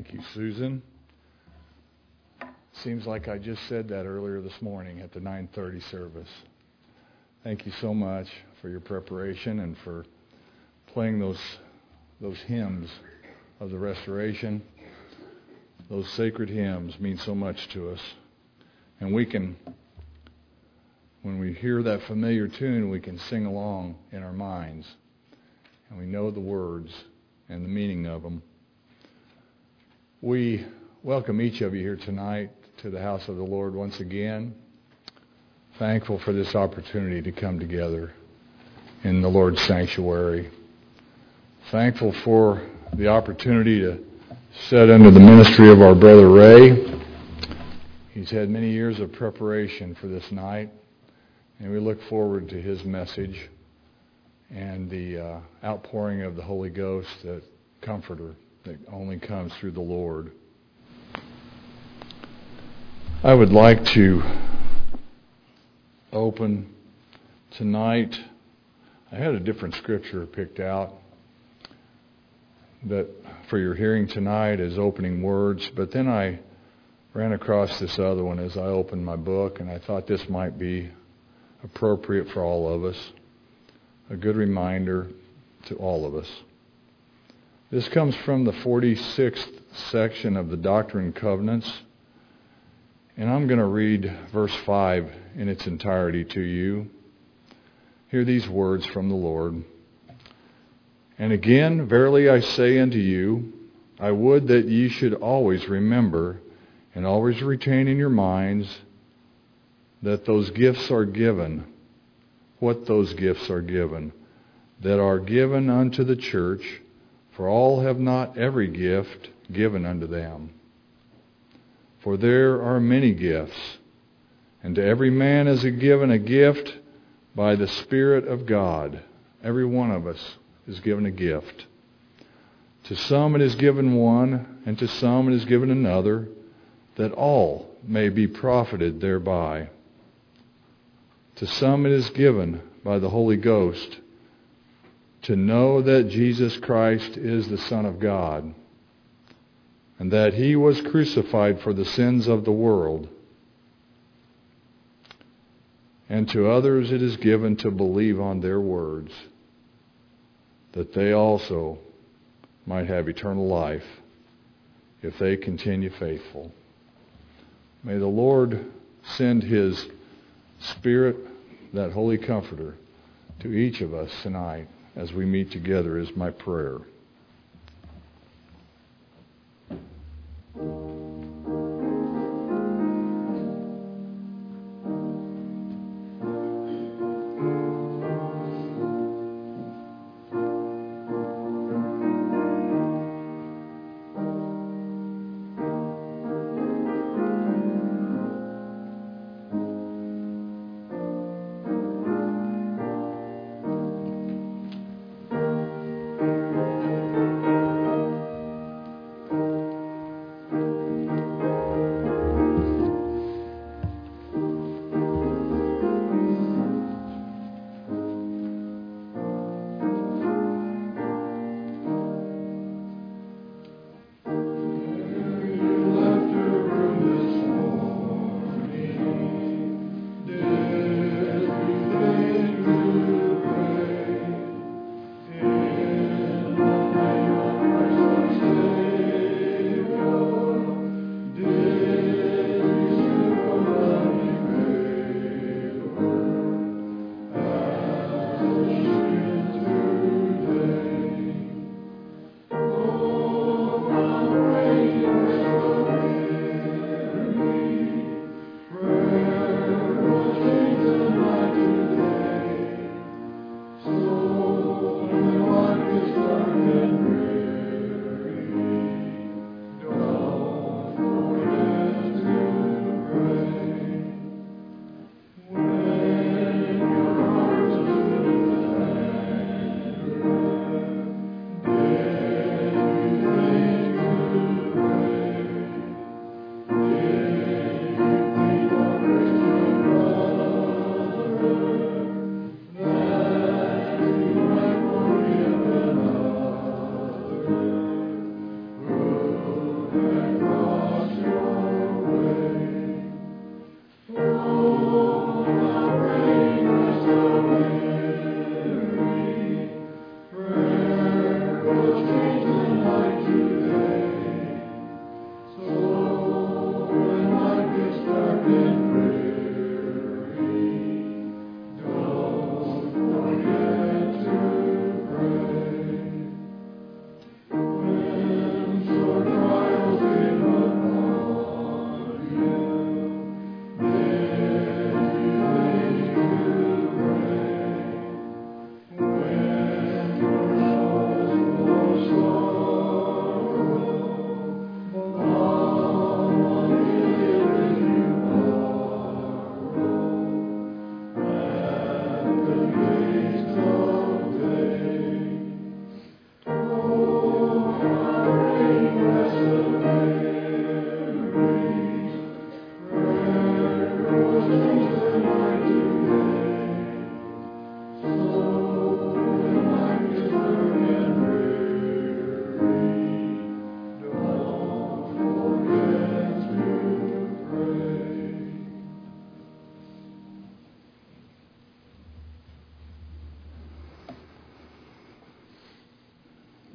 Thank you, Susan. Seems like I just said that earlier this morning at the 9:30 service. Thank you so much for your preparation and for playing those hymns of the restoration. Those sacred hymns mean so much to us. And when we hear that familiar tune, we can sing along in our minds. And we know the words and the meaning of them. We welcome each of you here tonight to the house of the Lord once again. Thankful for this opportunity to come together in the Lord's sanctuary. Thankful for the opportunity to sit under the ministry of our brother Ray. He's had many years of preparation for this night, and we look forward to his message and the outpouring of the Holy Ghost, the Comforter that only comes through the Lord. I would like to open tonight. I had a different scripture picked out that for your hearing tonight as opening words, but then I ran across this other one as I opened my book, and I thought this might be appropriate for all of us, a good reminder to all of us. This comes from the 46th section of the Doctrine and Covenants, and I'm going to read verse 5 in its entirety to you. Hear these words from the Lord. And again, verily I say unto you, I would that ye should always remember and always retain in your minds that those gifts are given. What those gifts are given? That are given unto the church, for all have not every gift given unto them. For there are many gifts, and to every man is given a gift by the Spirit of God. Every one of us is given a gift. To some it is given one, and to some it is given another, that all may be profited thereby. To some it is given by the Holy Ghost to know that Jesus Christ is the Son of God, and that He was crucified for the sins of the world. And to others it is given to believe on their words, that they also might have eternal life if they continue faithful. May the Lord send His Spirit, that Holy Comforter, to each of us tonight as we meet together is my prayer.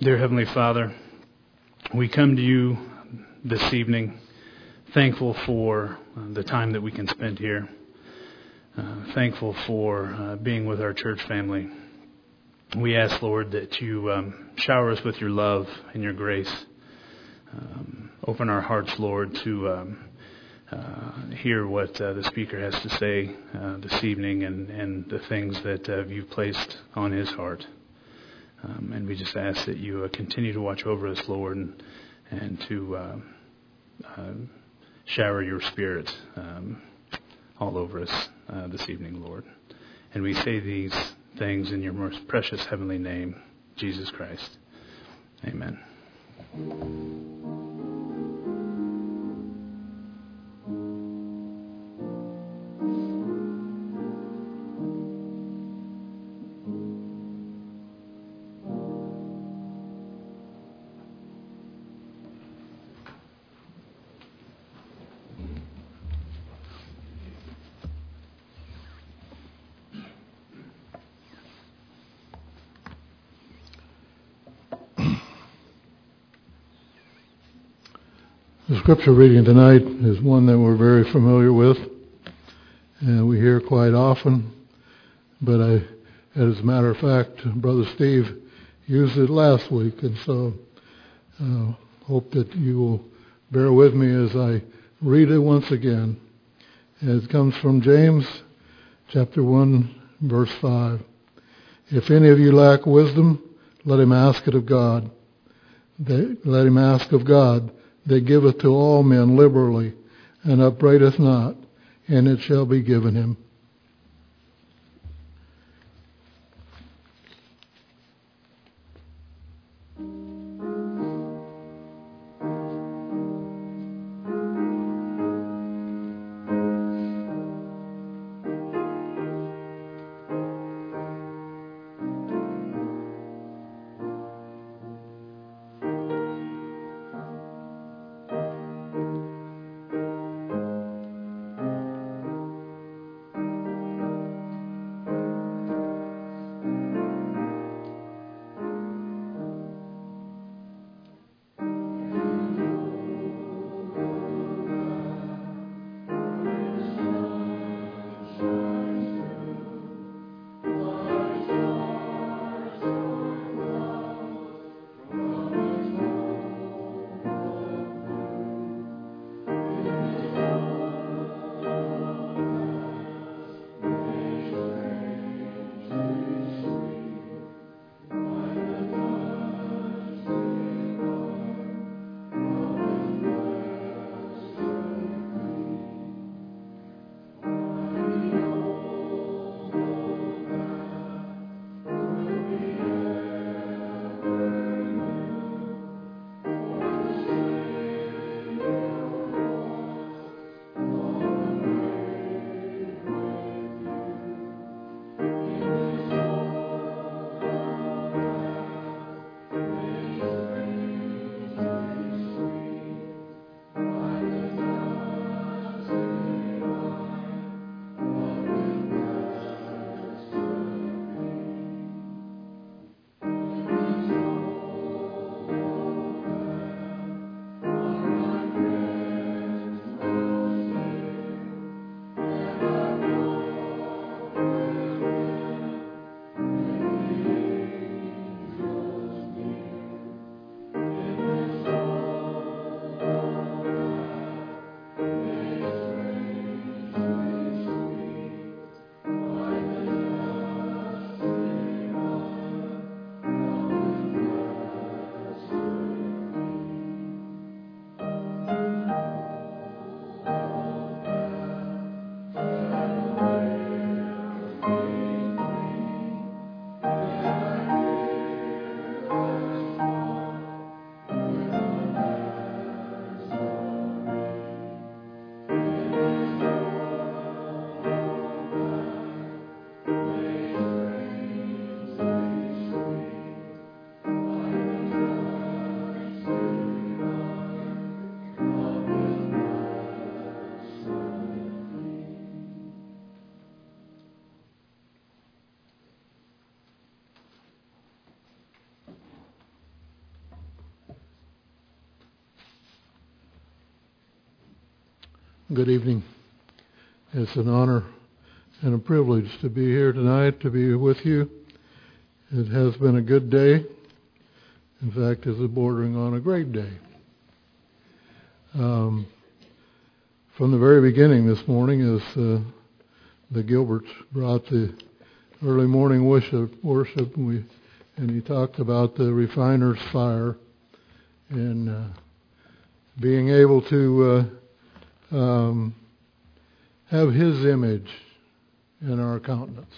Dear Heavenly Father, we come to you this evening thankful for the time that we can spend here, thankful for being with our church family. We ask, Lord, that you shower us with your love and your grace. Open our hearts, Lord, to hear what the speaker has to say this evening and the things that you've placed on his heart. And we just ask that you continue to watch over us, Lord, and to shower your Spirit all over us this evening, Lord. And we say these things in your most precious heavenly name, Jesus Christ. Amen. The scripture reading tonight is one that we're very familiar with, and we hear quite often. But as a matter of fact, Brother Steve used it last week, and so hope that you will bear with me as I read it once again. And it comes from James chapter 1, verse 5. If any of you lack wisdom, let him ask it of God. Let him ask of God, that giveth to all men liberally, and upbraideth not, and it shall be given him. Good evening. It's an honor and a privilege to be here tonight, to be with you. It has been a good day. In fact, it's bordering on a great day. From the very beginning this morning, as the Gilberts brought the early morning worship, and he talked about the refiner's fire and being able to have His image in our countenance.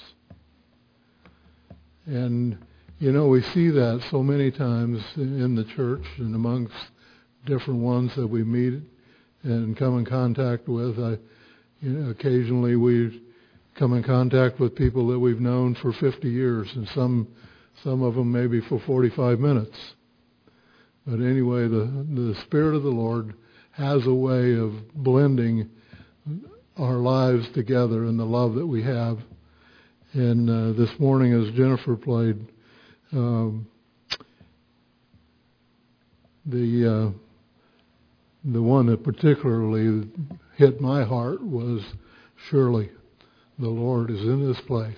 And, you know, we see that so many times in the church and amongst different ones that we meet and come in contact with. Occasionally we come in contact with people that we've known for 50 years, and some of them maybe for 45 minutes. But anyway, the Spirit of the Lord has a way of blending our lives together in the love that we have. And this morning, as Jennifer played, the one that particularly hit my heart was, surely the Lord is in this place.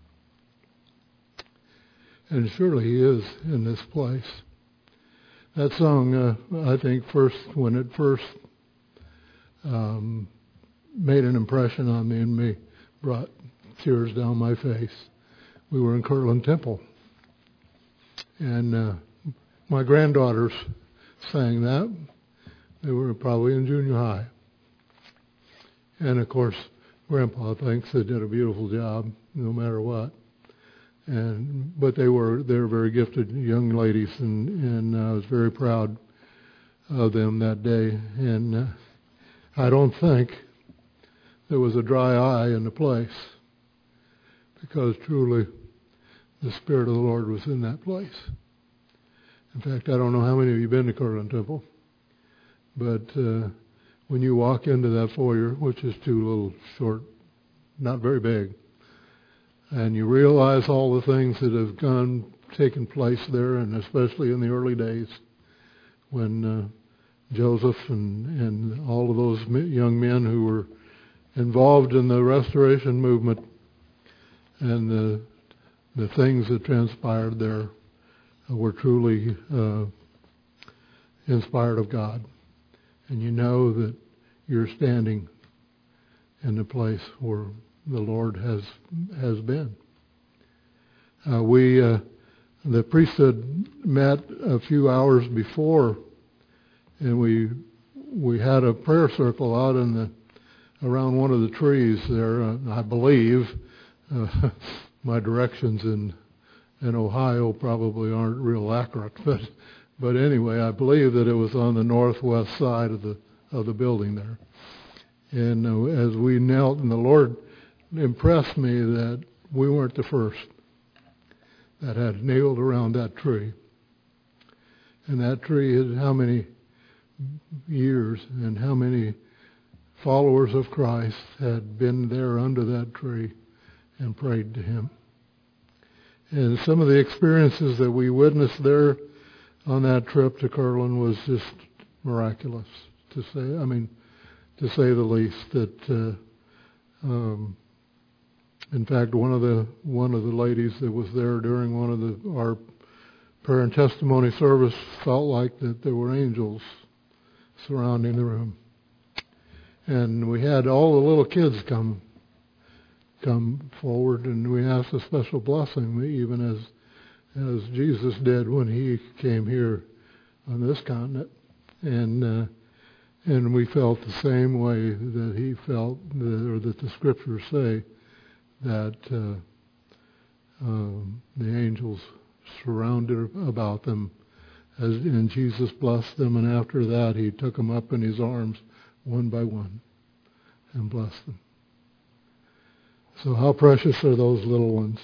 And surely He is in this place. That song, I think, when it first made an impression on me and brought tears down my face. We were in Kirtland Temple. And my granddaughters sang that. They were probably in junior high. And of course, Grandpa thinks they did a beautiful job, no matter what. But they're very gifted young ladies, and I was very proud of them that day. And I don't think there was a dry eye in the place, because truly the Spirit of the Lord was in that place. In fact, I don't know how many of you have been to Kirtland Temple, but when you walk into that foyer, which is two little short, not very big, and you realize all the things that have taken place there, and especially in the early days when Joseph and all of those young men who were involved in the restoration movement and the things that transpired there were truly inspired of God. And you know that you're standing in the place where the Lord has been. The priesthood met a few hours before, and we had a prayer circle out around one of the trees there. I believe my directions in Ohio probably aren't real accurate, but anyway, I believe that it was on the northwest side of the building there. And as we knelt, and the Lord impressed me that we weren't the first that had kneeled around that tree. And that tree had how many years and how many followers of Christ had been there under that tree and prayed to Him. And some of the experiences that we witnessed there on that trip to Kirtland was just miraculous, to say the least. That in fact, one of the ladies that was there during one of our prayer and testimony service felt like that there were angels surrounding the room. And we had all the little kids come forward, and we asked a special blessing, even as Jesus did when He came here on this continent. And we felt the same way that He felt, or that the Scriptures say, that the angels surrounded about them, and Jesus blessed them, and after that He took them up in His arms one by one and blessed them. So how precious are those little ones.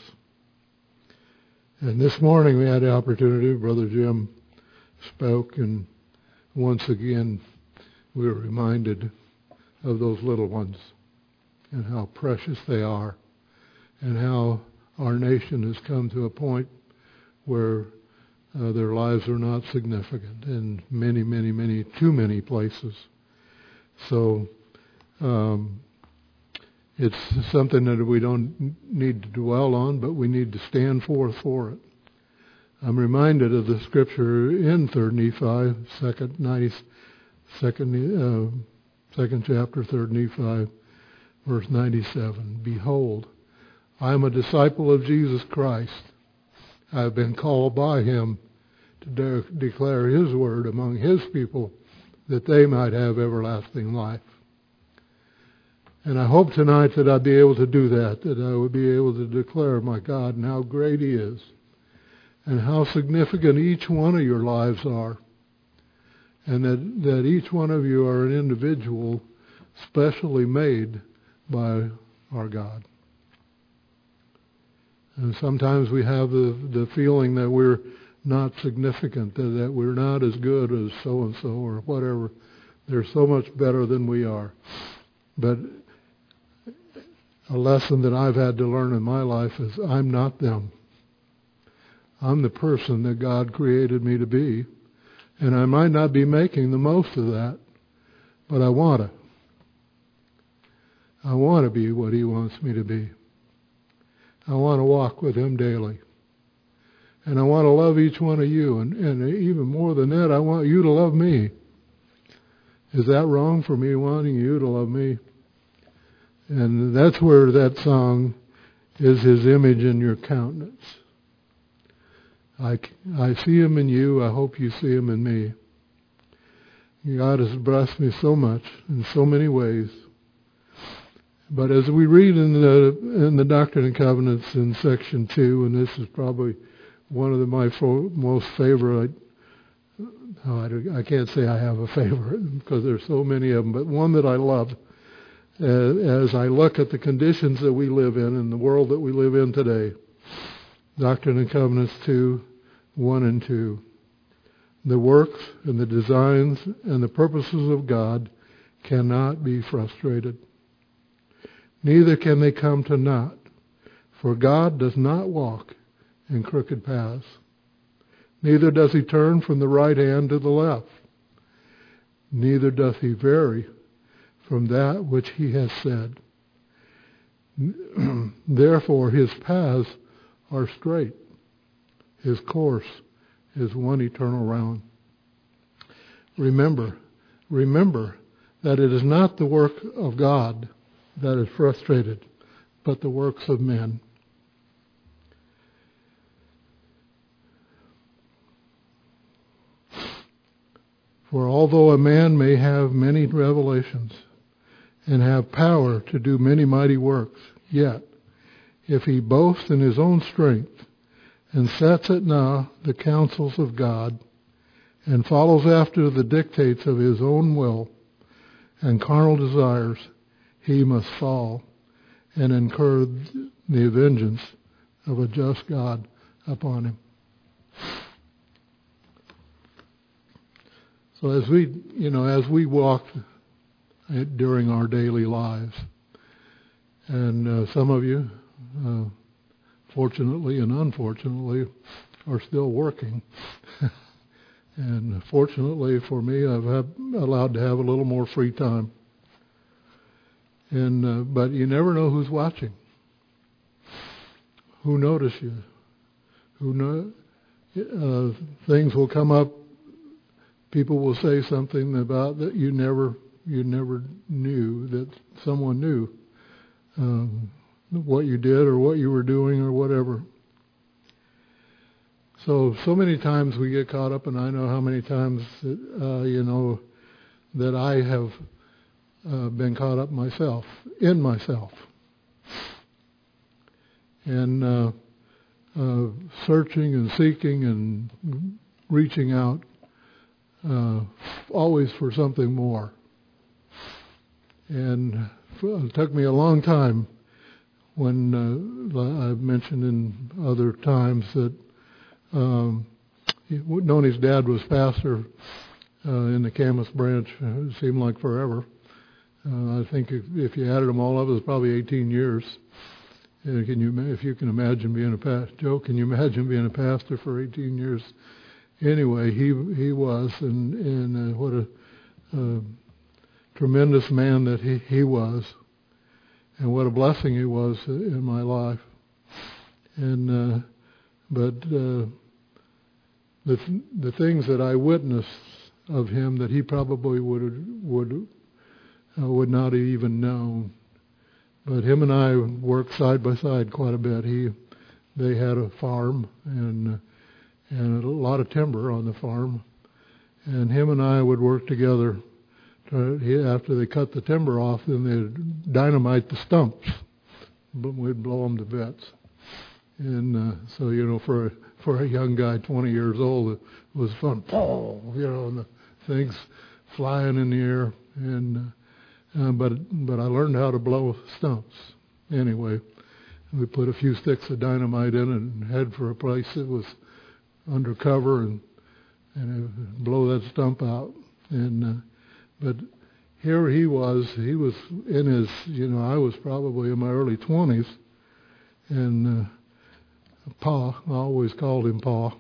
And this morning we had the opportunity, Brother Jim spoke, and once again we were reminded of those little ones and how precious they are, and how our nation has come to a point where their lives are not significant in many, too many places. So It's something that we don't need to dwell on, but we need to stand forth for it. I'm reminded of the scripture in 3 Nephi, second chapter, 3 Nephi, verse 97. Behold, I am a disciple of Jesus Christ. I have been called by him to declare his word among his people, that they might have everlasting life. And I hope tonight that I'd be able to do that I would be able to declare my God and how great he is, and how significant each one of your lives are, and that each one of you are an individual specially made by our God. And sometimes we have the feeling that we're not significant, that we're not as good as so-and-so or whatever. They're so much better than we are. But a lesson that I've had to learn in my life is I'm not them. I'm the person that God created me to be. And I might not be making the most of that, but I want to. I want to be what he wants me to be. I want to walk with him daily. And I want to love each one of you. And even more than that, I want you to love me. Is that wrong for me wanting you to love me? And that's where that song is, his image in your countenance. I see him in you. I hope you see him in me. God has blessed me so much in so many ways. But as we read in the Doctrine and Covenants in section 2, and this is probably one of my most favorite, I can't say I have a favorite because there's so many of them, but one that I love as I look at the conditions that we live in the world that we live in today. Doctrine and Covenants 2, 1 and 2. The works and the designs and the purposes of God cannot be frustrated. Neither can they come to naught, for God does not walk in crooked paths. Neither does he turn from the right hand to the left. Neither doth he vary from that which he has said. Therefore his paths are straight. His course is one eternal round. Remember that it is not the work of God that is frustrated, but the works of men. For although a man may have many revelations and have power to do many mighty works, yet if he boasts in his own strength and sets at naught the counsels of God and follows after the dictates of his own will and carnal desires, he must fall and incur the vengeance of a just God upon him. So as we walk during our daily lives, and some of you, fortunately and unfortunately, are still working. And fortunately for me, I've allowed to have a little more free time. And but you never know who's watching, who notice you, who know things will come up. People will say something about that you never knew that someone knew what you did or what you were doing or whatever. So many times we get caught up, and I know how many times that I have been caught up in myself, and searching and seeking and reaching out, always for something more. And it took me a long time when I've mentioned in other times that Noni's dad was pastor in the Camas branch. It seemed like forever. I think if you added them all up, it was probably 18 years. If you can imagine being a pastor, Joe, can you imagine being a pastor for 18 years? Anyway, he was, and what a tremendous man that he was, and what a blessing he was in my life. And but the things that I witnessed of him that he probably would not have even known. But him and I worked side by side quite a bit. They had a farm and a lot of timber on the farm, and him and I would work together. After they cut the timber off, then they'd dynamite the stumps, but we'd blow them to bits. And so, for a young guy, 20 years old, it was fun. And the things flying in the air. And but I learned how to blow stumps. Anyway, we put a few sticks of dynamite in it and head for a place that was under cover and blow that stump out. And but here he was in his, I was probably in my early 20s, and Pa, I always called him Pa.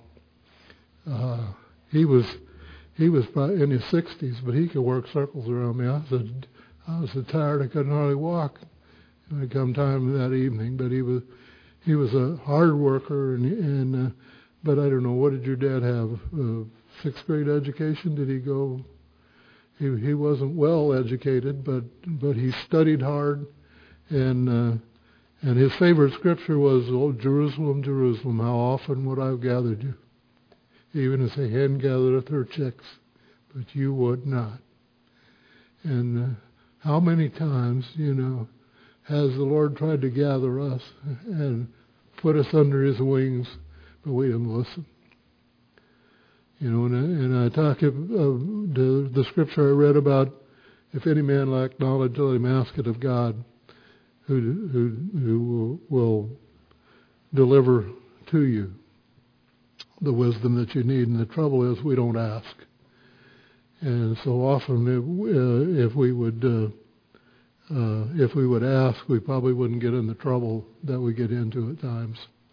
He was probably in his 60s, but he could work circles around me. I was so tired I couldn't hardly walk. When it come time that evening, but he was a hard worker, and but I don't know, what did your dad have? 6th grade education? Did he go? He wasn't well educated, but he studied hard, and his favorite scripture was, "Oh, Jerusalem, Jerusalem, how often would I have gathered you, even as a hen gathereth her chicks, but you would not." And how many times, has the Lord tried to gather us and put us under His wings, but we didn't listen. And I talk of the scripture I read about, if any man lack knowledge, let him ask it of God, who will deliver to you the wisdom that you need. And the trouble is, we don't ask. And so often, if we would ask, we probably wouldn't get in the trouble that we get into at times.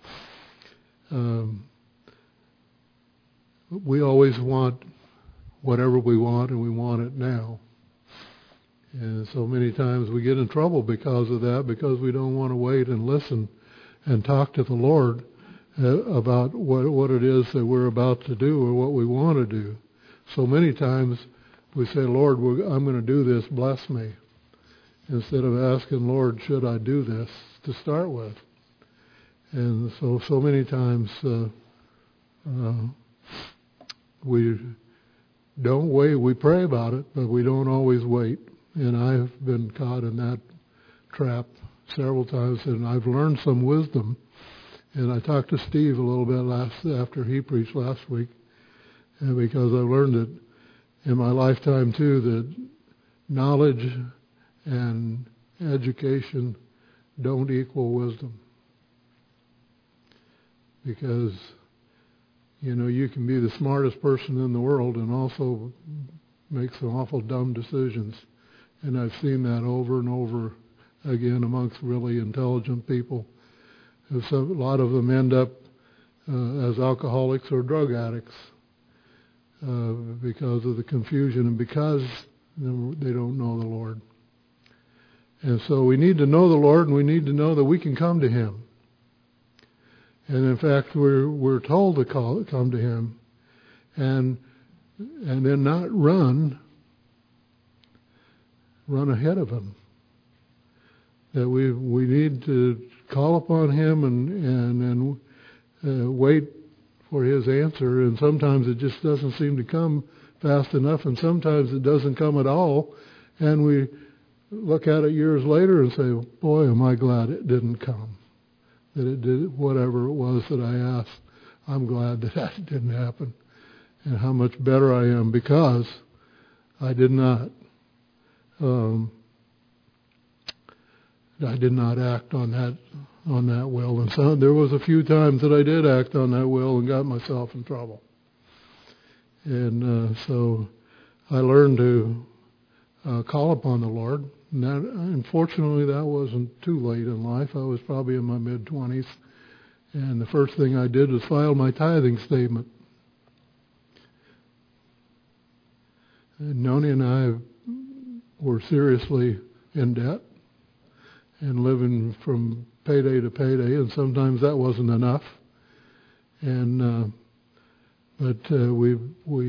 We always want whatever we want, and we want it now. And so many times we get in trouble because of that, because we don't want to wait and listen and talk to the Lord about what it is that we're about to do or what we want to do. So many times we say, "Lord, I'm going to do this, bless me," instead of asking, "Lord, should I do this?" to start with. And so many times we don't wait. We pray about it, but we don't always wait. And I've been caught in that trap several times, and I've learned some wisdom. And I talked to Steve a little bit after he preached last week, because I learned it in my lifetime too, that knowledge and education don't equal wisdom. Because, you can be the smartest person in the world and also make some awful dumb decisions. And I've seen that over and over again amongst really intelligent people. A lot of them end up as alcoholics or drug addicts because of the confusion and because they don't know the Lord. And so we need to know the Lord, and we need to know that we can come to Him. And in fact, we're told to come to Him, and then not run ahead of Him. That we need to call upon Him and wait for His answer. And sometimes it just doesn't seem to come fast enough, and sometimes it doesn't come at all. And we look at it years later and say, "Boy, am I glad it didn't come. That it did whatever it was that I asked. I'm glad that didn't happen." And how much better I am because I did not act on that will. And so there was a few times that I did act on that will and got myself in trouble. And so I learned to call upon the Lord. And unfortunately, that wasn't too late in life. I was probably in my mid-20s. And the first thing I did was file my tithing statement. And Noni and I were seriously in debt and living from payday to payday, and sometimes that wasn't enough. And but we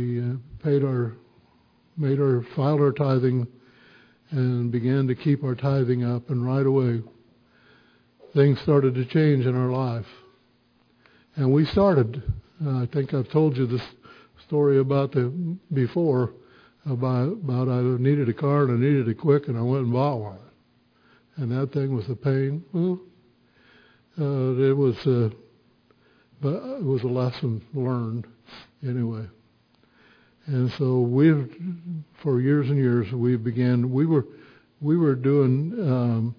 filed our tithing and began to keep our tithing up, and right away things started to change in our life. And we started. I think I've told you this story about before about I needed a car and I needed it quick, and I went and bought one. And that thing was a pain. Well, it was a lesson learned anyway. And so for years and years, we were doing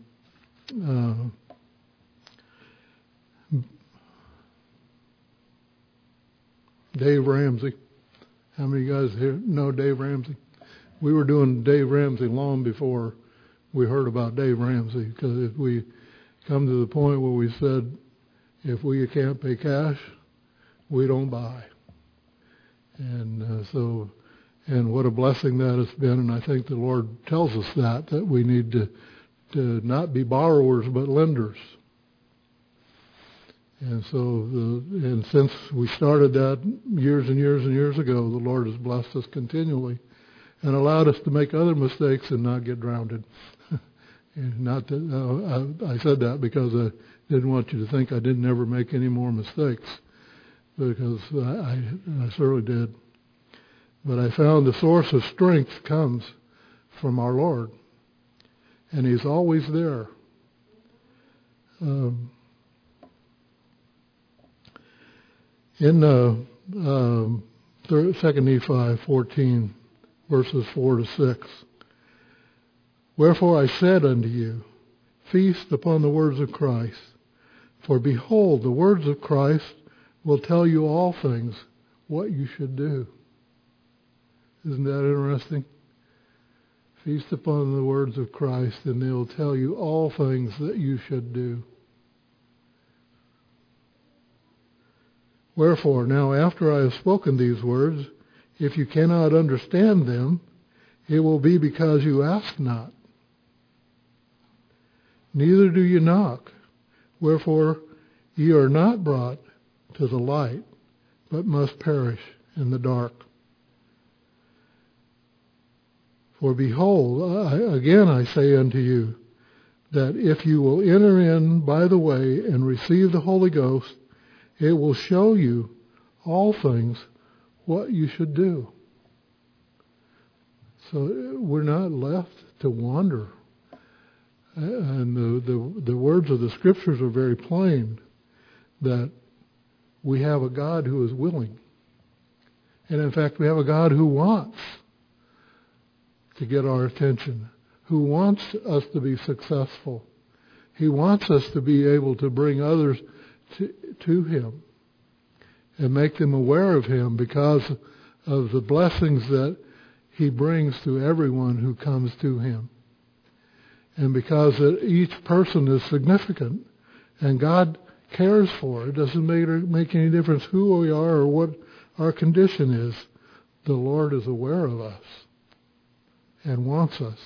Dave Ramsey. How many of you guys here know Dave Ramsey? We were doing Dave Ramsey long before we heard about Dave Ramsey, because if we come to the point where we said, if we can't pay cash, we don't buy. And and what a blessing that has been. And I think the Lord tells us that we need to not be borrowers but lenders. And and since we started that years and years and years ago, the Lord has blessed us continually and allowed us to make other mistakes and not get drowned. Not that I said that because I didn't want you to think I didn't ever make any more mistakes, because I certainly did. But I found the source of strength comes from our Lord, and He's always there. In 2 Nephi 14, verses 4 to 6, wherefore I said unto you, feast upon the words of Christ. For behold, the words of Christ will tell you all things, what you should do. Isn't that interesting? Feast upon the words of Christ, and they will tell you all things that you should do. Wherefore, now after I have spoken these words, if you cannot understand them, it will be because you ask not. Neither do you knock. Wherefore, ye are not brought to the light, but must perish in the dark. For behold, again I say unto you, that if you will enter in by the way and receive the Holy Ghost, it will show you all things what you should do. So we're not left to wander. And the words of the Scriptures are very plain, that we have a God who is willing. And in fact, we have a God who wants to get our attention, who wants us to be successful. He wants us to be able to bring others to Him and make them aware of Him because of the blessings that He brings to everyone who comes to Him. And because each person is significant and God cares for it. It doesn't make any difference who we are or what our condition is. The Lord is aware of us and wants us.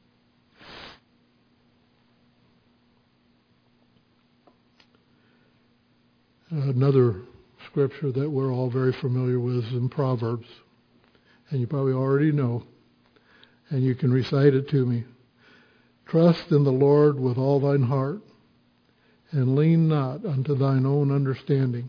Another scripture that we're all very familiar with is in Proverbs, and you probably already know, and you can recite it to me. Trust in the Lord with all thine heart, and lean not unto thine own understanding.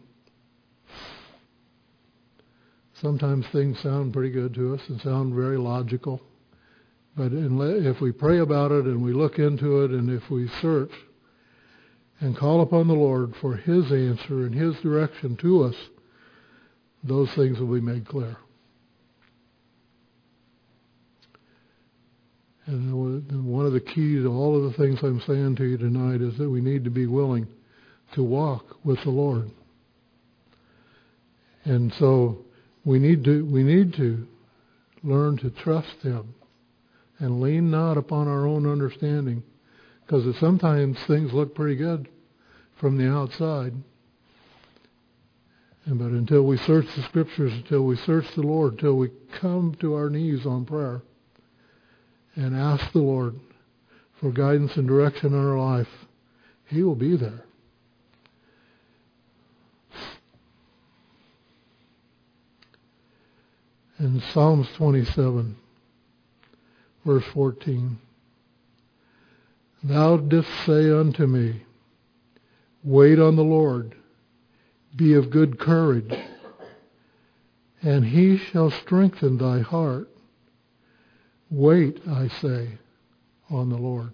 Sometimes things sound pretty good to us and sound very logical, but if we pray about it and we look into it and if we search and call upon the Lord for His answer and His direction to us, those things will be made clear. And one of the keys to all of the things I'm saying to you tonight is that we need to be willing to walk with the Lord. And so we need to learn to trust Him and lean not upon our own understanding, because sometimes things look pretty good from the outside. But until we search the Scriptures, until we search the Lord, until we come to our knees on prayer and ask the Lord for guidance and direction in our life, He will be there. In Psalms 27, verse 14, Thou didst say unto me, Wait on the Lord, be of good courage, and He shall strengthen thy heart. Wait, I say, on the Lord.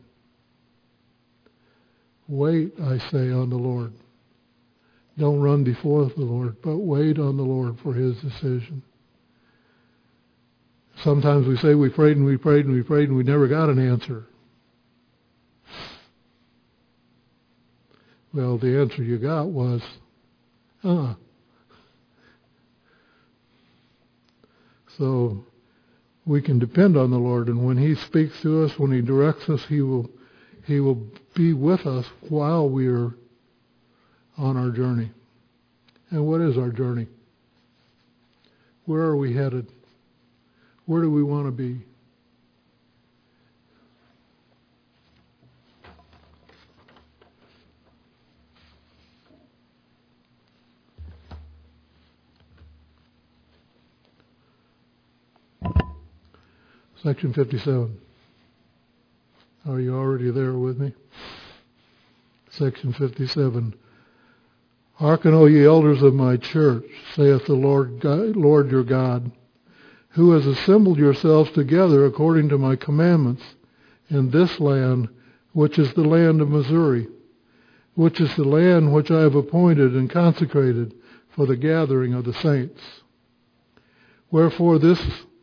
Wait, I say, on the Lord. Don't run before the Lord, but wait on the Lord for His decision. Sometimes we say we prayed and we prayed and we prayed and we never got an answer. Well, the answer you got was, So we can depend on the Lord, and when He speaks to us, when He directs us, He will be with us while we are on our journey. And what is our journey? Where are we headed? Where do we want to be? Section 57. Are you already there with me? Section 57. Hearken, O ye elders of my church, saith the Lord your God, who has assembled yourselves together according to my commandments in this land, which is the land of Missouri, which is the land which I have appointed and consecrated for the gathering of the saints. Wherefore this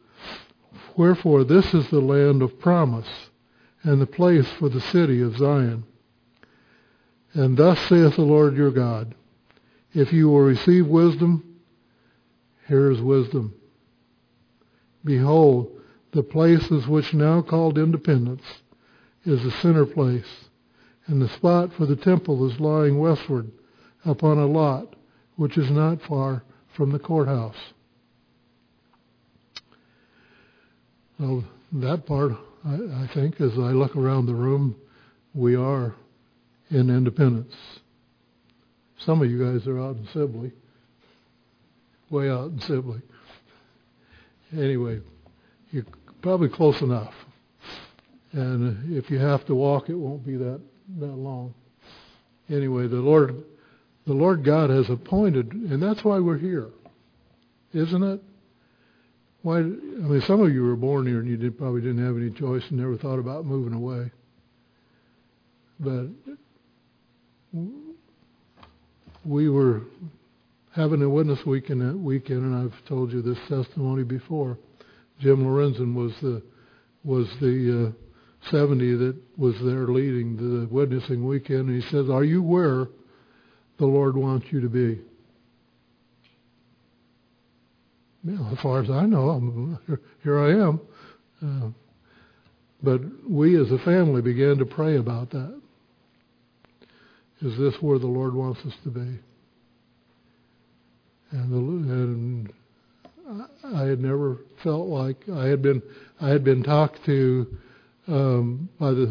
is the land of promise, and the place for the city of Zion. And thus saith the Lord your God, if you will receive wisdom, here is wisdom. Behold, the places which now called Independence is the center place, and the spot for the temple is lying westward upon a lot which is not far from the courthouse. Well, that part, I think, as I look around the room, we are in Independence. Some of you guys are out in Sibley, way out in Sibley. Anyway, you're probably close enough. And if you have to walk, it won't be that long. Anyway, the Lord God has appointed, and that's why we're here, isn't it? Why? I mean, some of you were born here and you probably didn't have any choice and never thought about moving away. But we were having a witness weekend, and I've told you this testimony before. Jim Lorenzen was the 70 that was there leading the witnessing weekend, and he says, "Are you where the Lord wants you to be?" Yeah, as far as I know, here I am. But we as a family began to pray about that. Is this where the Lord wants us to be? And I had never felt like I had been talked to under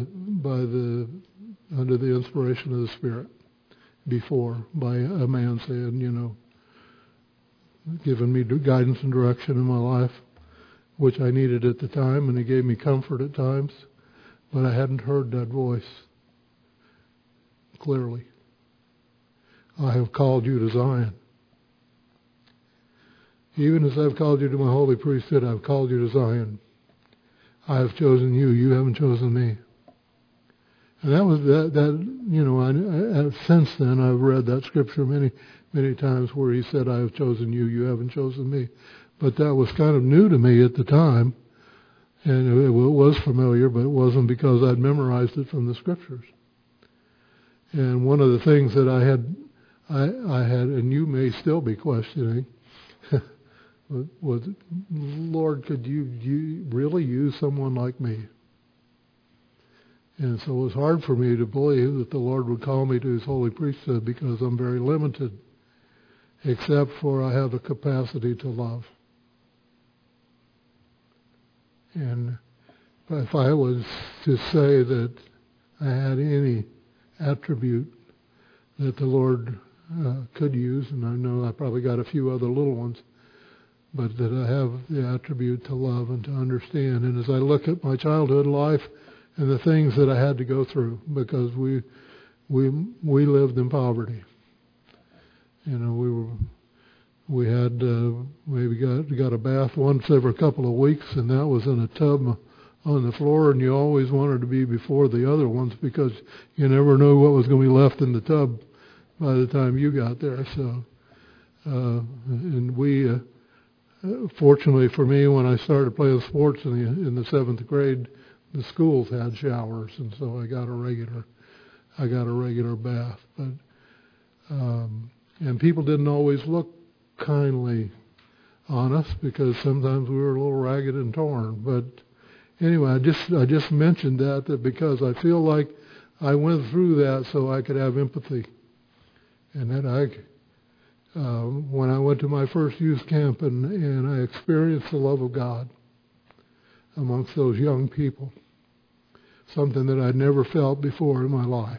the inspiration of the Spirit before by a man saying, giving me guidance and direction in my life, which I needed at the time, and he gave me comfort at times, but I hadn't heard that voice clearly. I have called you to Zion. Even as I've called you to my holy priesthood, I've called you to Zion. I have chosen you. You haven't chosen me. And that was since then I've read that scripture many, many times where he said, I have chosen you. You haven't chosen me. But that was kind of new to me at the time. And it was familiar, but it wasn't because I'd memorized it from the scriptures. And one of the things that I had, and you may still be questioning, was, Lord, could you really use someone like me? And so it was hard for me to believe that the Lord would call me to His holy priesthood because I'm very limited, except for I have a capacity to love. And if I was to say that I had any attribute that the Lord could use, and I know I probably got a few other little ones, but that I have the attribute to love and to understand. And as I look at my childhood life and the things that I had to go through, because we lived in poverty. You know, we had maybe got a bath once every couple of weeks, and that was in a tub on the floor, and you always wanted to be before the other ones because you never knew what was going to be left in the tub by the time you got there. So, and we, fortunately for me, when I started playing sports in the 7th grade, the schools had showers, and so I got a regular bath. But and people didn't always look kindly on us because sometimes we were a little ragged and torn. But anyway, I just mentioned that because I feel like I went through that so I could have empathy, and that when I went to my first youth camp and I experienced the love of God amongst those young people, something that I'd never felt before in my life.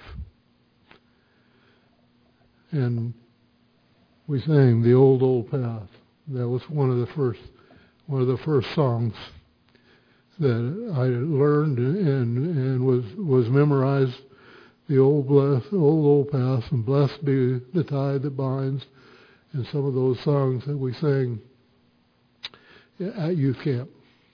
And we sang "The Old Path." That was one of the first songs that I learned and was memorized. The old path, and blessed be the tie that binds, and some of those songs that we sang at youth camp.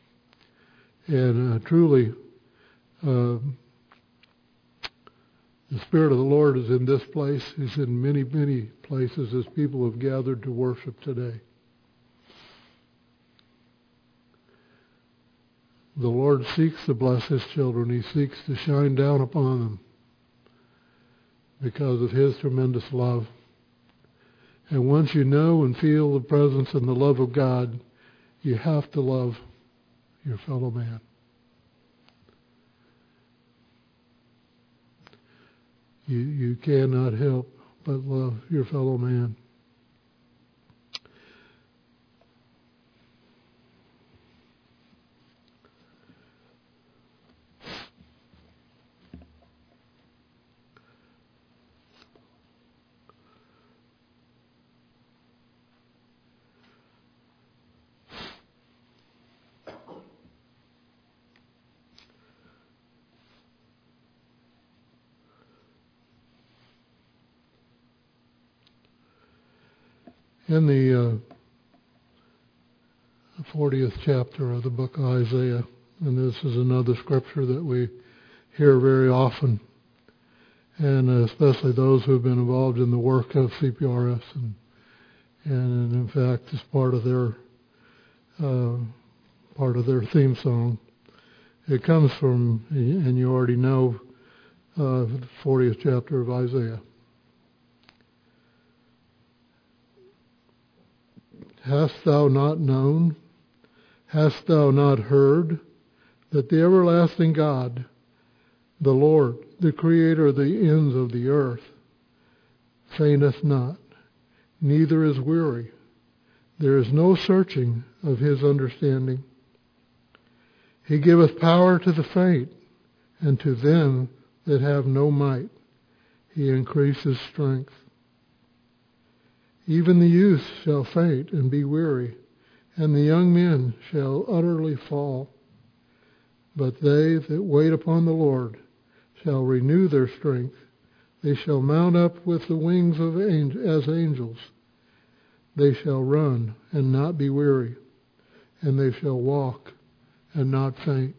And truly, the Spirit of the Lord is in this place. He's in many, many places as people have gathered to worship today. The Lord seeks to bless His children. He seeks to shine down upon them because of His tremendous love. And once you know and feel the presence and the love of God, you have to love your fellow man. You cannot help but love your fellow man. In the 40th chapter of the book of Isaiah, and this is another scripture that we hear very often, and especially those who have been involved in the work of CPRS, and in fact, as part of their theme song. It comes from, and you already know, the 40th chapter of Isaiah. Hast thou not known? Hast thou not heard that the everlasting God, the Lord, the Creator of the ends of the earth, fainteth not, neither is weary. There is no searching of His understanding. He giveth power to the faint, and to them that have no might He increases strength. Even the youth shall faint and be weary, and the young men shall utterly fall. But they that wait upon the Lord shall renew their strength. They shall mount up with the wings as angels. They shall run and not be weary, and they shall walk and not faint.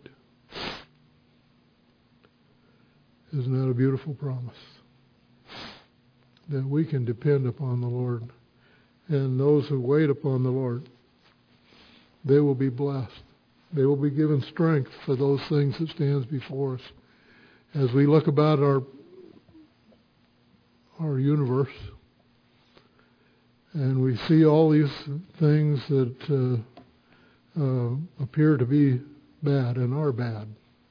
Isn't that a beautiful promise? That we can depend upon the Lord. And those who wait upon the Lord, they will be blessed. They will be given strength for those things that stands before us. As we look about our universe, and we see all these things that appear to be bad and are bad.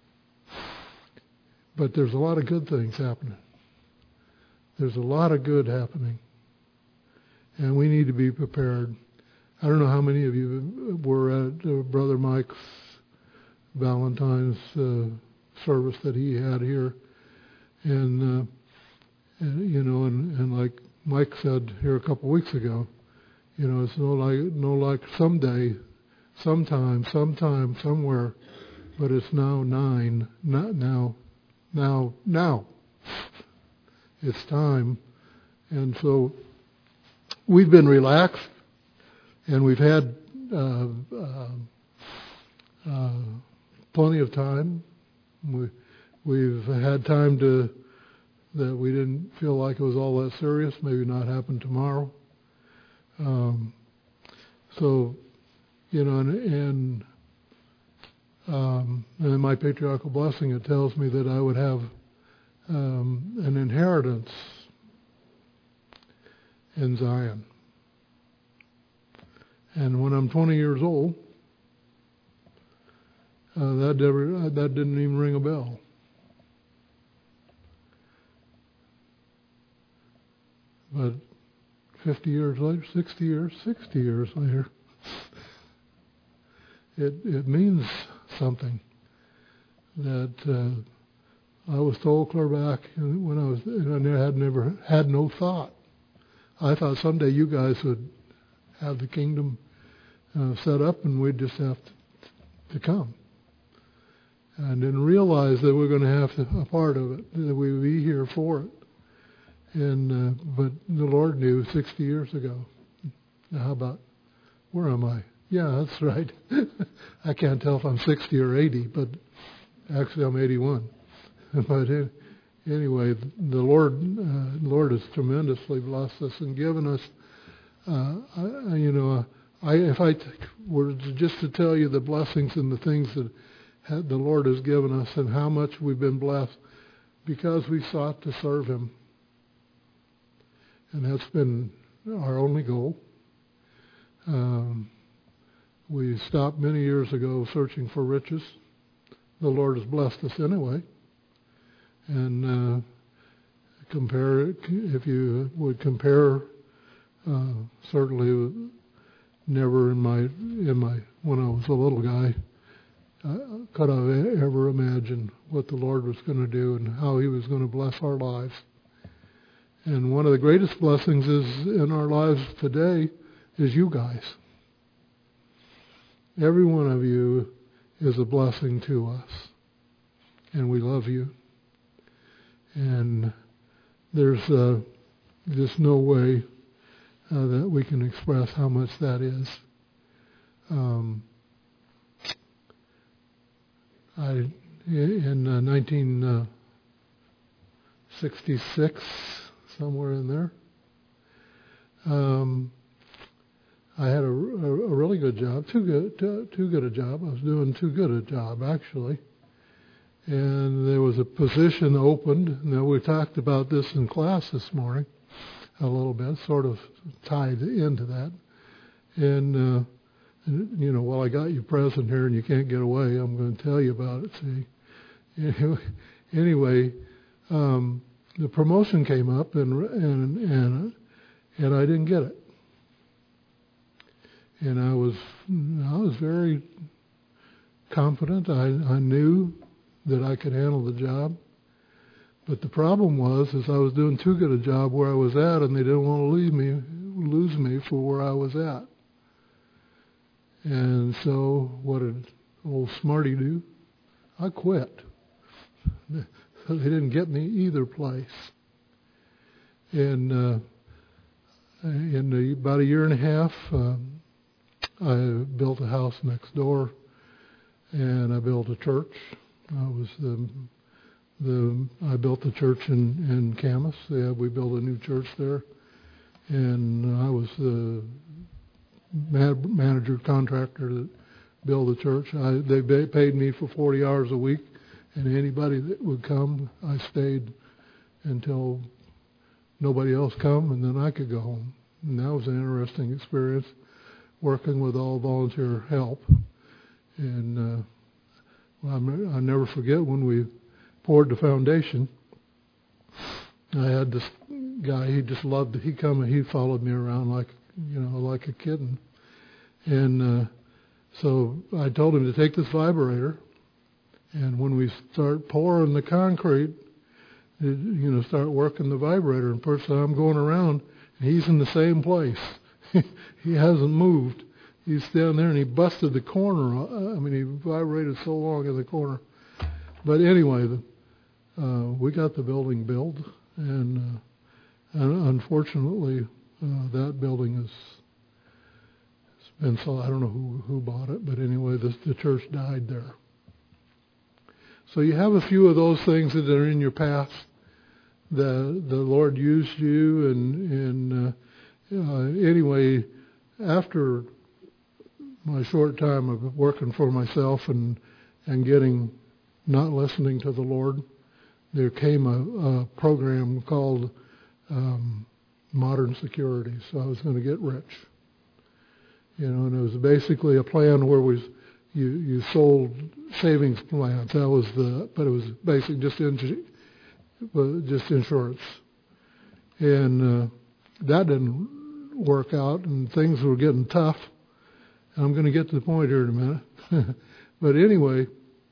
But there's a lot of good things happening. There's a lot of good happening. And we need to be prepared. I don't know how many of you were at Brother Mike's Valentine's service that he had here, and like Mike said here a couple of weeks ago, it's no like someday, sometime, somewhere, but it's now 9, not now. It's time, and so we've been relaxed, and we've had plenty of time. We've had time that we didn't feel like it was all that serious. Maybe not happen tomorrow. And in my patriarchal blessing, it tells me that I would have an inheritance in Zion. And when I'm 20 years old, that didn't even ring a bell. But 50 years later, 60 years later, it means something. That I was told clear back when I had no thought. I thought someday you guys would have the kingdom set up and we'd just have to come. I didn't realize that we're going to have a part of it, that we would be here for it. But the Lord knew 60 years ago. Now how about, where am I? Yeah, that's right. I can't tell if I'm 60 or 80, but actually I'm 81. But anyway, the Lord has tremendously blessed us and given us. If I were just to tell you the blessings and the things that the Lord has given us and how much we've been blessed because we sought to serve Him. And that's been our only goal. We stopped many years ago searching for riches. The Lord has blessed us anyway. And compare it, if you would compare, certainly never in my when I was a little guy, could I ever imagine what the Lord was going to do and how He was going to bless our lives. And one of the greatest blessings is in our lives today is you guys. Every one of you is a blessing to us. And we love you. And there's just no way that we can express how much that is. In 1966, somewhere in there, I had a really good job, too good a job. I was doing too good a job, actually. And there was a position opened. Now, we talked about this in class this morning a little bit, sort of tied into that. And, while I got you present here and you can't get away, I'm going to tell you about it, see. Anyway, the promotion came up and I didn't get it. And I was very confident. I knew that I could handle the job. But the problem was I was doing too good a job where I was at, and they didn't want to lose me for where I was at. And so what did old Smarty do? I quit. They didn't get me either place. And in about a year and a half, I built a house next door, and I built a church. I built the church in Camas. Yeah, we built a new church there, and I was the manager contractor that built the church. They paid me for 40 hours a week, and anybody that would come, I stayed until nobody else come, and then I could go home. And that was an interesting experience, working with all volunteer help. And I'll never forget when we poured the foundation. I had this guy, he just loved it. He'd come and he followed me around like a kitten. And so I told him to take this vibrator And when we start pouring the concrete, start working the vibrator, and first I'm going around, and he's in the same place. He hasn't moved. He's down there, and he busted the corner. He vibrated so long in the corner. But anyway, we got the building built, and unfortunately, that building has been sold. I don't know who bought it, but anyway, the church died there. So you have a few of those things that are in your past. The Lord used you, and anyway, after my short time of working for myself and not listening to the Lord, there came a program called Modern Security. So I was going to get rich, and it was basically a plan where you sold savings plans. But it was basically just insurance, and that didn't work out, and things were getting tough. I'm going to get to the point here in a minute. But anyway,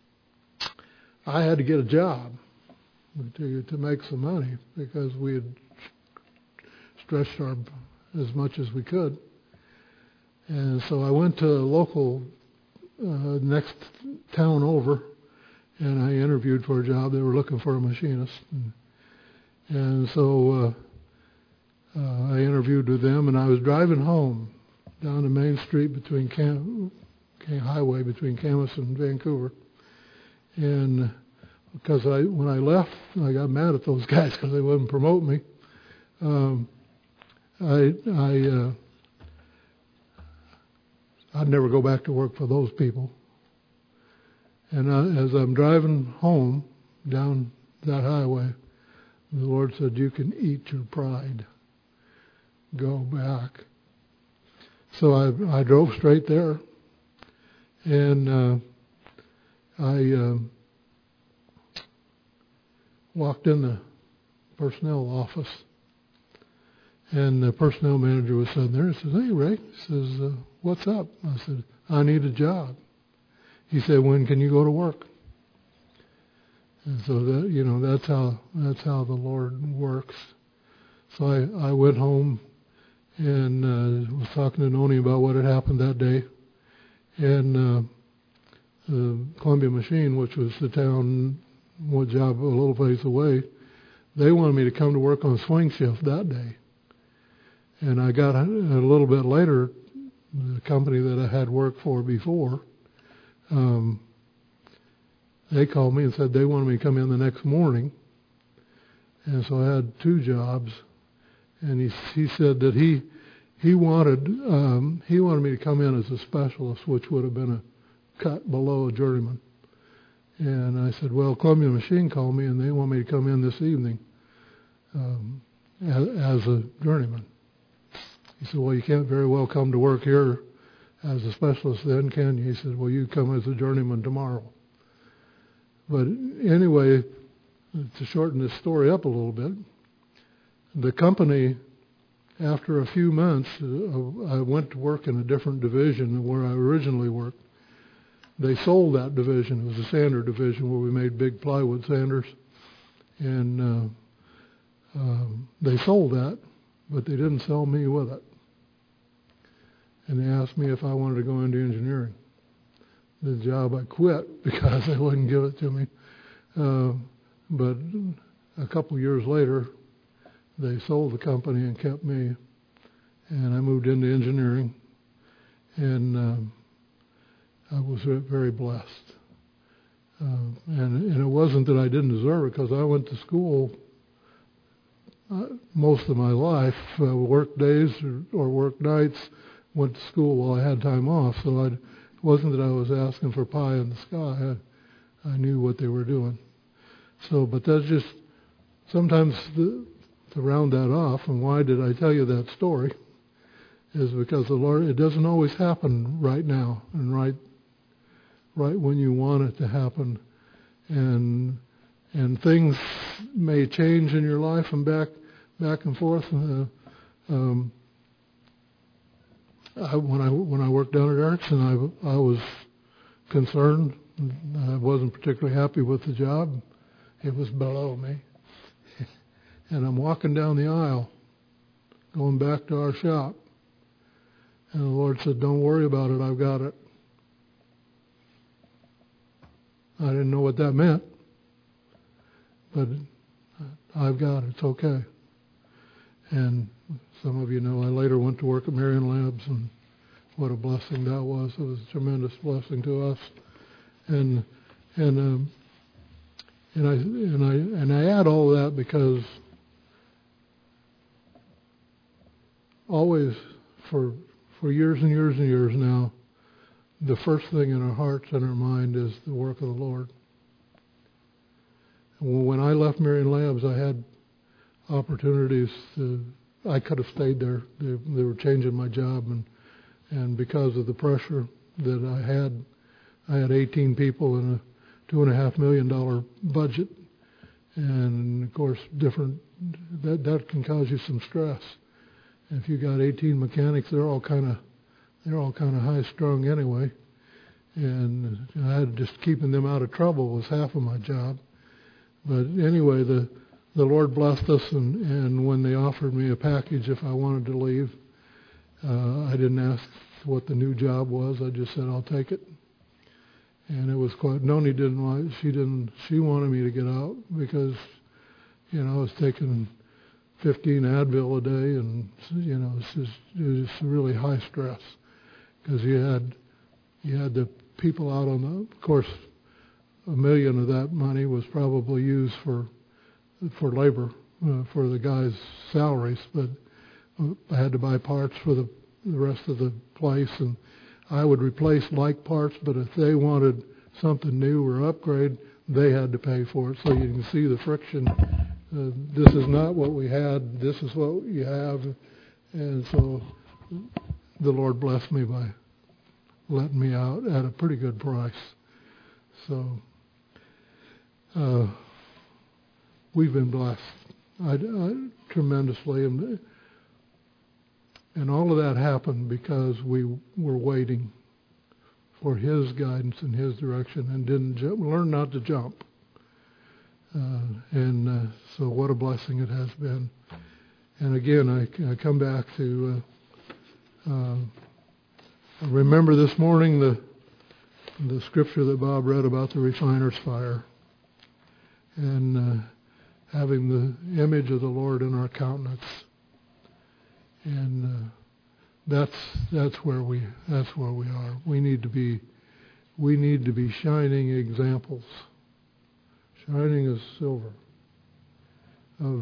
I had to get a job to make some money because we had stretched as much as we could. And so I went to a local next town over, and I interviewed for a job. They were looking for a machinist. And so I interviewed with them, and I was driving home down the main street between highway between Camas and Vancouver. And because when I left, I got mad at those guys because they wouldn't promote me. I'd never go back to work for those people. And as I'm driving home down that highway, the Lord said, "You can eat your pride. Go back." So I drove straight there, and I walked in the personnel office, and the personnel manager was sitting there. He says, "Hey, Ray," he says, "What's up?" I said, "I need a job." He said, "When can you go to work?" And so that's how the Lord works. So I went home and was talking to Noni about what had happened that day. And the Columbia Machine, which was the town, one job a little place away, they wanted me to come to work on swing shift that day. And I got a little bit later, the company that I had worked for before, they called me and said they wanted me to come in the next morning. And so I had two jobs. And he said that he wanted me to come in as a specialist, which would have been a cut below a journeyman. And I said, "Well, Columbia Machine called me, and they want me to come in this evening as a journeyman." He said, "Well, you can't very well come to work here as a specialist then, can you?" He said, "Well, you come as a journeyman tomorrow." But anyway, to shorten this story up a little bit, the company, after a few months, I went to work in a different division than where I originally worked. They sold that division. It was a sander division where we made big plywood sanders. And they sold that, but they didn't sell me with it. And they asked me if I wanted to go into engineering. The job I quit because they wouldn't give it to me. But a couple of years later, they sold the company and kept me. And I moved into engineering. And I was very blessed. And it wasn't that I didn't deserve it, because I went to school most of my life, work days or work nights, went to school while I had time off. So it wasn't that I was asking for pie in the sky. I knew what they were doing. So, but that's just sometimes to round that off. And why did I tell you that story? Is because the Lord, it doesn't always happen right now and right when you want it to happen, and things may change in your life and back and forth. When I worked down at Erickson, I was concerned I wasn't particularly happy with the job. It was below me. And I'm walking down the aisle, going back to our shop. And the Lord said, "Don't worry about it, I've got it." I didn't know what that meant, but I've got it, it's okay. And some of you know I later went to work at Marion Labs, and what a blessing that was. It was a tremendous blessing to us. And I add all that because always for years and years and years now, the first thing in our hearts and our mind is the work of the Lord. When I left Marion Labs, I had opportunities I could have stayed there. They were changing my job, and because of the pressure that I had 18 people and a $2.5 million budget, and of course, that can cause you some stress. If you got 18 mechanics, they're all kind of high strung anyway, and I had just keeping them out of trouble was half of my job. But anyway, the Lord blessed us, and when they offered me a package if I wanted to leave, I didn't ask what the new job was. I just said, "I'll take it." And it was quite. Noni didn't like. She wanted me to get out because, I was taking 15 Advil a day, and it was just really high stress because you had the people out on the. Of course, $1 million of that money was probably used for labor for the guys' salaries, but I had to buy parts for the rest of the place, and I would replace like parts, but if they wanted something new or upgrade, they had to pay for it. So you can see the friction. This is not what we had. This is what you have. And so the Lord blessed me by letting me out at a pretty good price. So we've been blessed tremendously. And all of that happened because we were waiting for His guidance and His direction and didn't learn not to jump. So what a blessing it has been. And again, I come back to remember this morning the scripture that Bob read about the refiner's fire and having the image of the Lord in our countenance. And that's where we are. We need to be shining examples, shining as silver of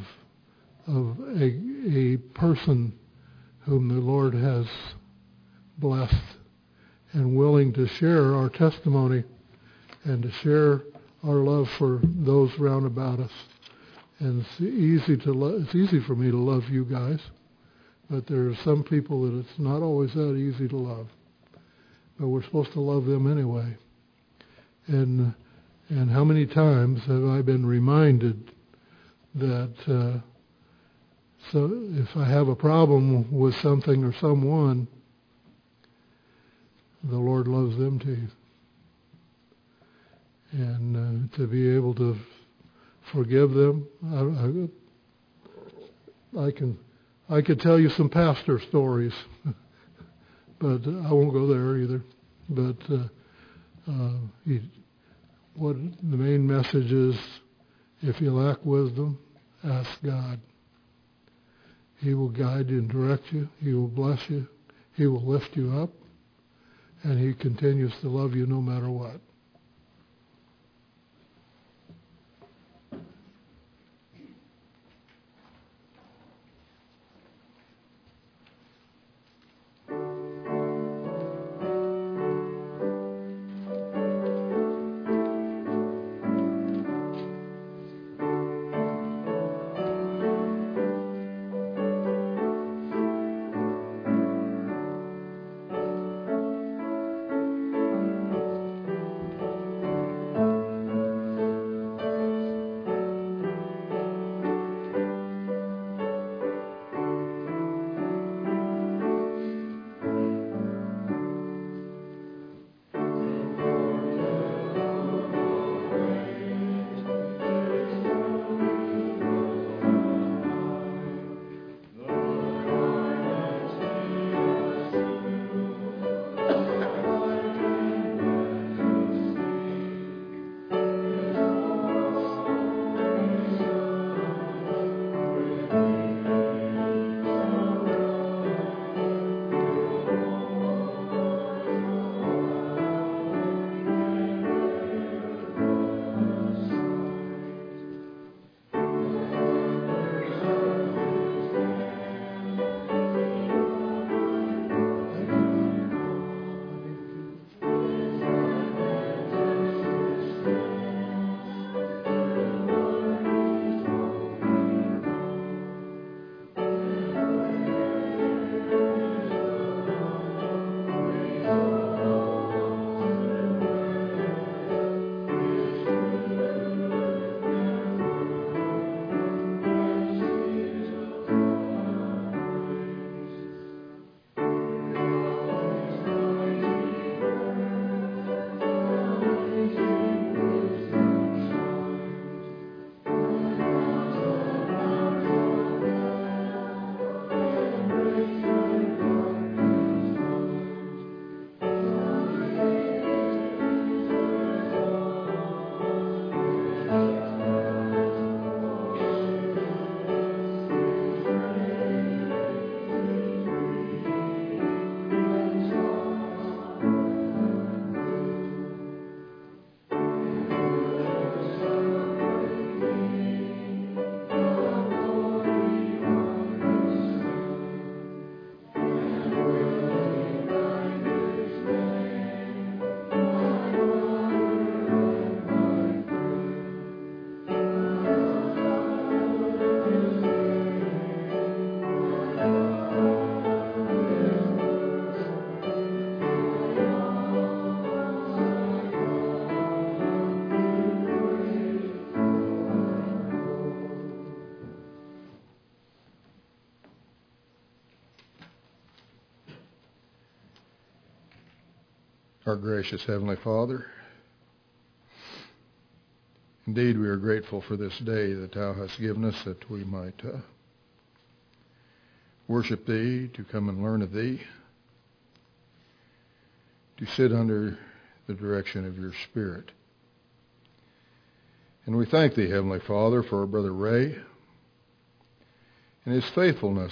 a person whom the Lord has blessed and willing to share our testimony and to share our love for those round about us. And it's easy for me to love you guys. But there are some people that it's not always that easy to love. But we're supposed to love them anyway. And how many times have I been reminded that so if I have a problem with something or someone, the Lord loves them too. And to be able to forgive them, I could tell you some pastor stories, but I won't go there either. But what the main message is, if you lack wisdom, ask God. He will guide you and direct you. He will bless you. He will lift you up. And He continues to love you no matter what. Our gracious Heavenly Father, indeed we are grateful for this day that Thou hast given us, that we might worship Thee, to come and learn of Thee, to sit under the direction of Your Spirit. And we thank Thee, Heavenly Father, for our brother Ray and his faithfulness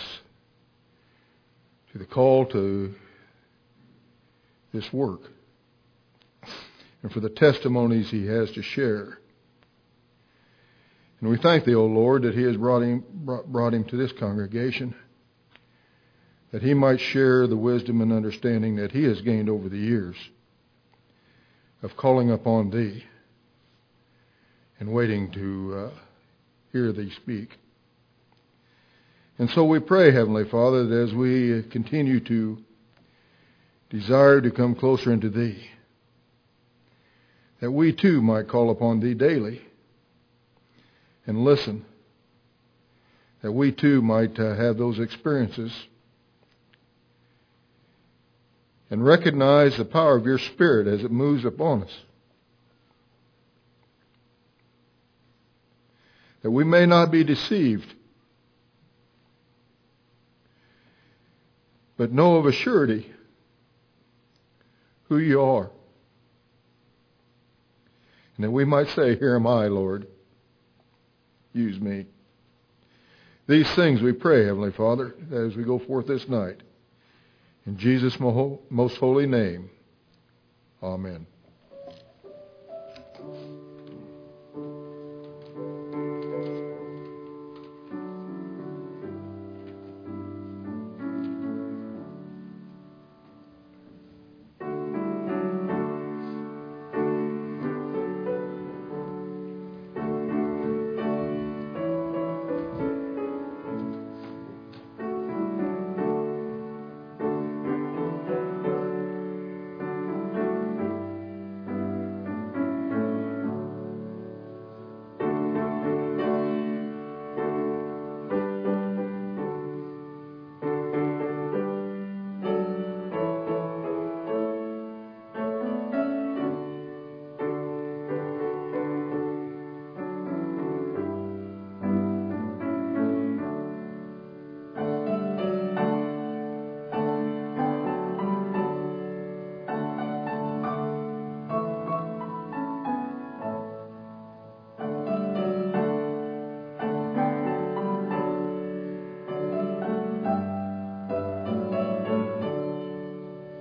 to the call to this work, and for the testimonies he has to share. And we thank Thee, O Lord, that He has brought him to this congregation, that he might share the wisdom and understanding that he has gained over the years of calling upon Thee and waiting to hear Thee speak. And so we pray, Heavenly Father, that as we continue to desire to come closer unto Thee, that we too might call upon Thee daily and listen, that we too might have those experiences and recognize the power of Your Spirit as it moves upon us, that we may not be deceived, but know of a surety who You are. And that we might say, here am I, Lord. Use me. These things we pray, Heavenly Father, as we go forth this night. In Jesus' most holy name. Amen.